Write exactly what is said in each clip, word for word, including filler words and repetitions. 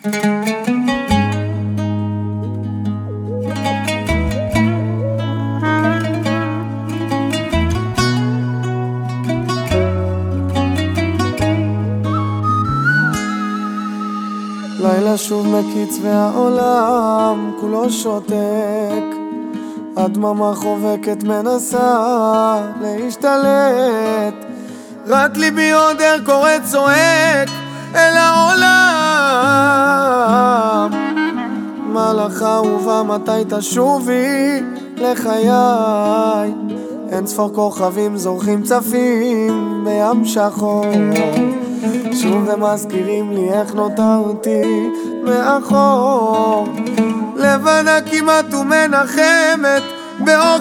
לילה שוב מקיץ והעולם כולו שותק, הדממה חובקת מנסה להשתלט, רק ליבי עוד ער קורא צועק אל העולם. מלאכה אהובה מתי תשובי לחיי, אין ספור כוכבים זורחים צפים בים שחור, שוב הם מזכירים לי איך נותרתי מאחור, לבנה כמעט ומנחמת באור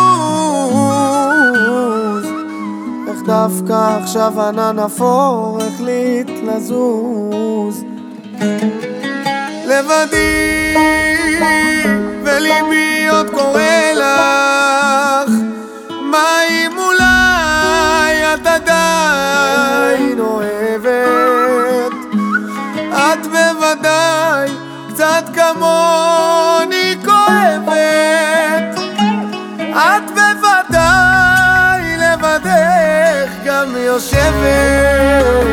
גנוז, איך דווקא עכשיו ענן אפור החליט לזוז. לבדי וליבי עוד קורא לך, מה אם אולי את עדיין אוהבת? את בוודאי קצת כמוני כואבת, את בוודאי לבדך גם יושבת.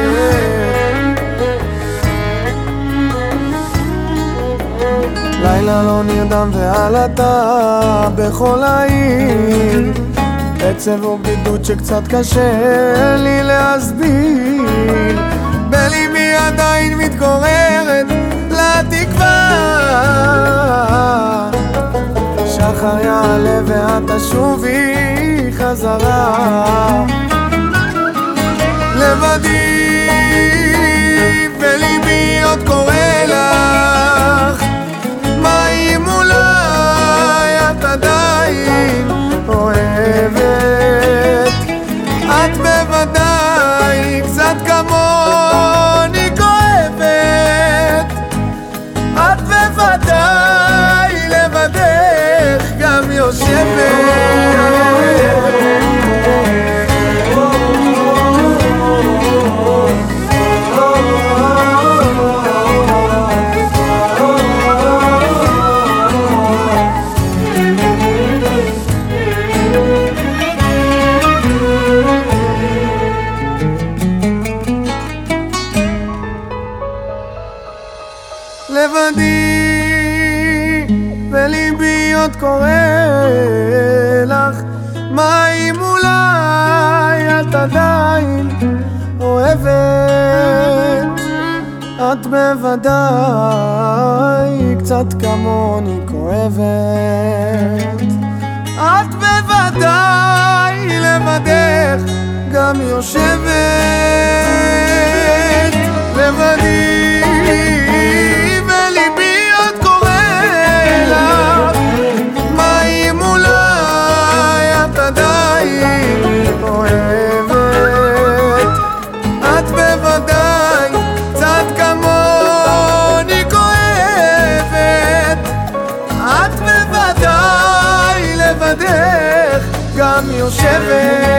לילה לא נרדם ועלתה בכל העיר, עצב ובדידות שקצת קשה לי להסביר, בליבי עדיין מתגוררת לתקווה, שחר יעלה ואת תשובי חזרה. לבדי וליבי עוד קורא לך, מה אם אולי את עדיין אוהבת? את בוודאי קצת כמוני כואבת, את בוודאי לבדך גם יושבת. לבדי וליבי עוד קורא לך, מה אם אולי את עדיין אוהבת? את בוודאי קצת כמוני כואבת, את בוודאי לבדך גם יושבת. לבדי גם יושבת.